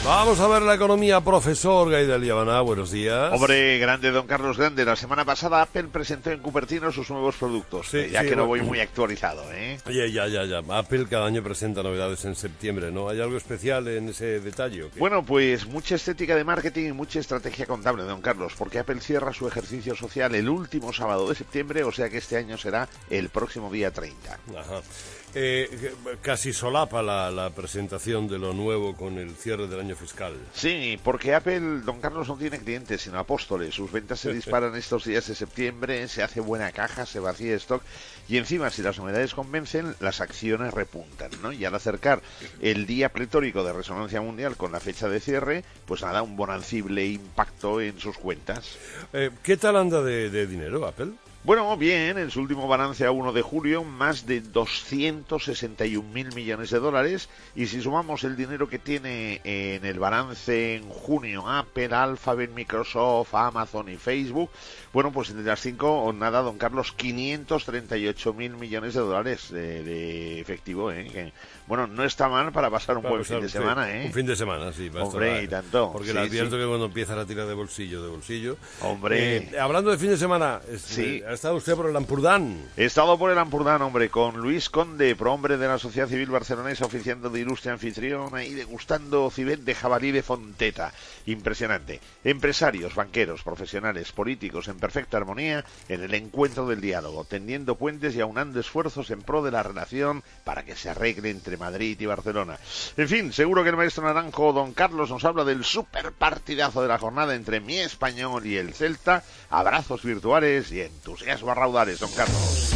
Vamos a ver la economía, profesor Gaidel Yabaná, buenos días. Hombre, grande, don Carlos Grande. La semana pasada Apple presentó en Cupertino sus nuevos productos, Sí, ya sí, que no voy muy actualizado, ¿eh? Oye, ya. Apple cada año presenta novedades en septiembre, ¿no? ¿Hay algo especial en ese detalle o qué? Bueno, pues mucha estética de marketing y mucha estrategia contable, don Carlos, porque Apple cierra su ejercicio social el último sábado de septiembre, o sea que este año será el próximo día 30. Ajá. Casi solapa la presentación de lo nuevo con el cierre del año fiscal. Sí, porque Apple, don Carlos, no tiene clientes, sino apóstoles. Sus ventas se disparan estos días de septiembre, se hace buena caja, se vacía stock y encima, si las novedades convencen, las acciones repuntan, ¿no? Y al acercar el día pletórico de resonancia mundial con la fecha de cierre, pues nada, un bonancible impacto en sus cuentas. ¿Qué tal anda de dinero Apple? Bueno, bien, en su último balance a 1 de julio, más de 261.000 millones de dólares, y si sumamos el dinero que tiene en el balance en junio Apple, Alphabet, Microsoft, Amazon y Facebook, bueno, pues entre las 5, nada, don Carlos, 538.000 millones de dólares de efectivo, ¿eh? Que, bueno, no está mal para pasar un buen fin de semana, ¿eh? Un fin de semana, sí. Hombre, y tanto. Porque le advierto que cuando empieza la tira de bolsillo. Hombre. Hablando de fin de semana, sí. ¿Ha estado usted por el Ampurdán? He estado por el Ampurdán, hombre, con Luis Conde, prohombre de la Sociedad Civil Barcelonesa, oficiando de ilustre anfitriona y degustando civet de jabalí de Fonteta. Impresionante. Empresarios, banqueros, profesionales, políticos, en perfecta armonía en el encuentro del diálogo, tendiendo puentes y aunando esfuerzos en pro de la relación para que se arregle entre Madrid y Barcelona. En fin, seguro que el maestro naranjo, don Carlos, nos habla del super partidazo de la jornada entre mi Español y el Celta. Abrazos virtuales y entusiasmo a raudales, don Carlos.